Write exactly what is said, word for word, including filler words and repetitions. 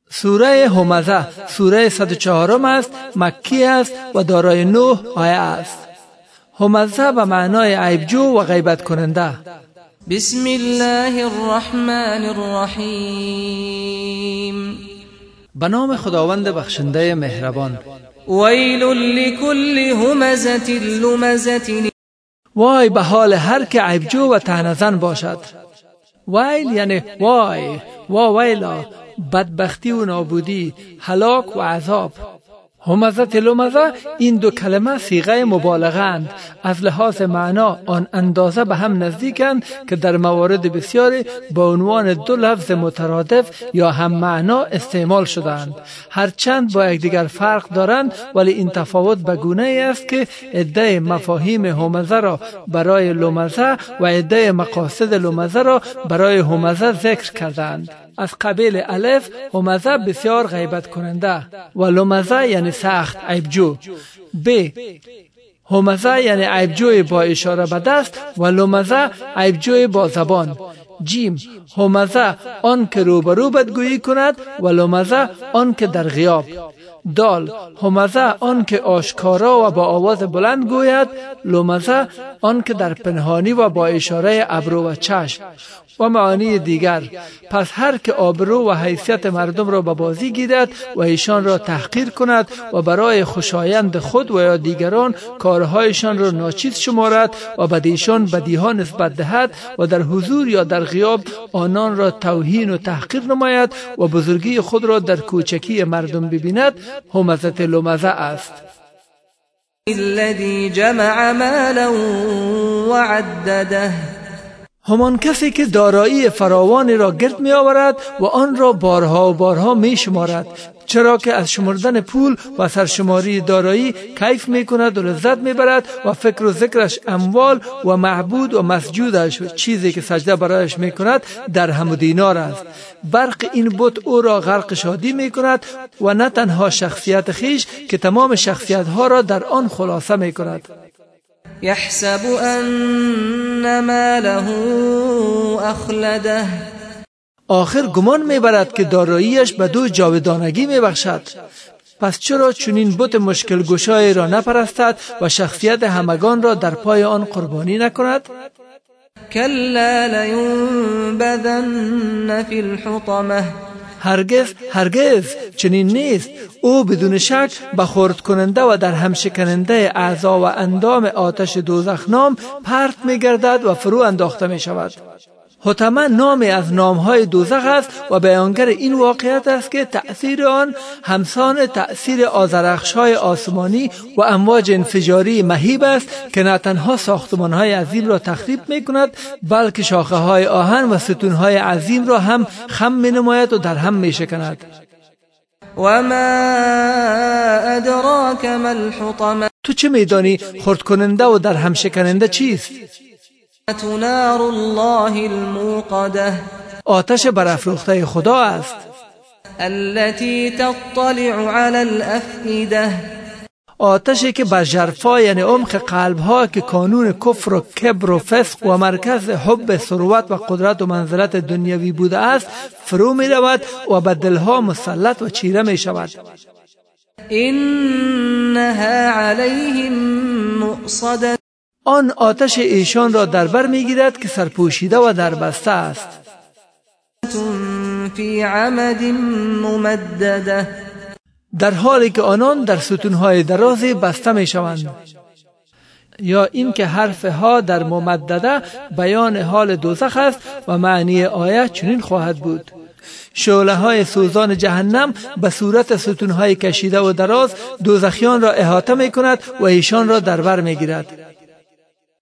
سوره همزه سوره صد و چهار است، مکی است و دارای نه آیه است. همزه به معنای عیبجو و غیبت کننده. بسم الله الرحمن الرحیم. به نام خداوند بخشنده مهربان. ویل لکل همزة لمزة. وای به حال هر که عیبجو و طعنه‌زن باشد. ویل یعنی وای، وا ویلا، بدبختی و نابودی، هلاک و عذاب. همزه لمزه این دو کلمه صیغه مبالغه اند. از لحاظ معنا آن اندازه به هم نزدیکند که در موارد بسیاری به عنوان دو لفظ مترادف یا هم معنا استعمال شدند. هرچند با یکدیگر فرق دارند، ولی این تفاوت به گونه ای است که عده مفاهیم همزه را برای لمزه و عده مقاصد لمزه را برای همزه ذکر کردند. از قبیل الف همزه بسیار غیبت کننده و لمزه یعنی سخت عیبجو. ب همزه یعنی عیبجوی با اشاره به دست و لمزه عیبجوی با زبان. جیم همزه آن که روبرو بدگویی کند و لمزه آن که در غیاب. دال همزه آن که آشکارا و با آواز بلند گوید، لمزه آن که در پنهانی و با اشاره ابرو و چشم و معانی دیگر. پس هر که آبرو و حیثیت مردم را به بازی گیرد و ایشان را تحقیر کند و برای خوشایند خود و یا دیگران کارهایشان را ناچیز شمارد و بدیشان بدیها نسبت دهد و در حضور یا در غیاب آنان را توهین و تحقیر نماید و بزرگی خود را در کوچکی مردم ببیند، همزه لمزه است. الذي جمع مالا وعدده. همان کسی که دارایی فراوانی را گرد می آورد و آن را بارها و بارها می شمارد، چرا که از شمردن پول و سرشماری دارایی کیف می کند و لذت می برد و فکر و ذکرش اموال و معبود و مسجودش و چیزی که سجده برایش می کند درهم و دینار است. برق این بت او را غرق شادی می کند و نه تنها شخصیت خیش که تمام شخصیت ها را در آن خلاصه می کند. یحسب ان ماله اخلده. آخر گمان میبرد که داراییش به دو جاودانگی میبخشد. پس چرا چنین بت مشکل گشای را نپرستد و شخصیت همگان را در پای آن قربانی نکند؟ کلا لینبذن فی الحطمه. هرگز هرگز چنین نیست. او بدون شک به خرد کننده و در هم شکننده اعضا و اندام آتش دوزخ نام پرت می گردد و فرو انداخته می شود. حطمه نامی از نامهای دوزخ است و بیانگر این واقعیت است که تأثیر آن همسان تأثیر آذرخش‌های آسمانی و امواج انفجاری مهیب است که نه تنها ساختمان‌های عظیم را تخریب می‌کند، بلکه شاخه‌های آهن و ستون‌های عظیم را هم خم می‌نماید و در هم می‌شکند. و ما ادراک ما الحطمه. تو چه می‌دانی خرد کننده و در هم شکننده چیست؟ نار الله الموقده. آتش برافروخته خدا است. التي تطلع على الافئده. آتشی که بر ژرفا یعنی عمق قلب‌ها که کانون کفر و کبر و فسق و مرکز حب ثروت و قدرت و منزلت دنیوی بوده است فرو می رود و به دلها مسلط و چیره می شود. انها علیهم مؤصده. آن آتش ایشان را در بر میگیرد که سرپوشیده و در بسته است. فی عمد ممدده. در حالی که آنان در ستونهای درازی بسته می شوند. یا این که حرف ها در ممدده بیان حال دوزخ است و معنی آیه چنین خواهد بود: شعله های سوزان جهنم به صورت ستونهای کشیده و دراز دوزخیان را احاطه می کند و ایشان را در بر می گیرد.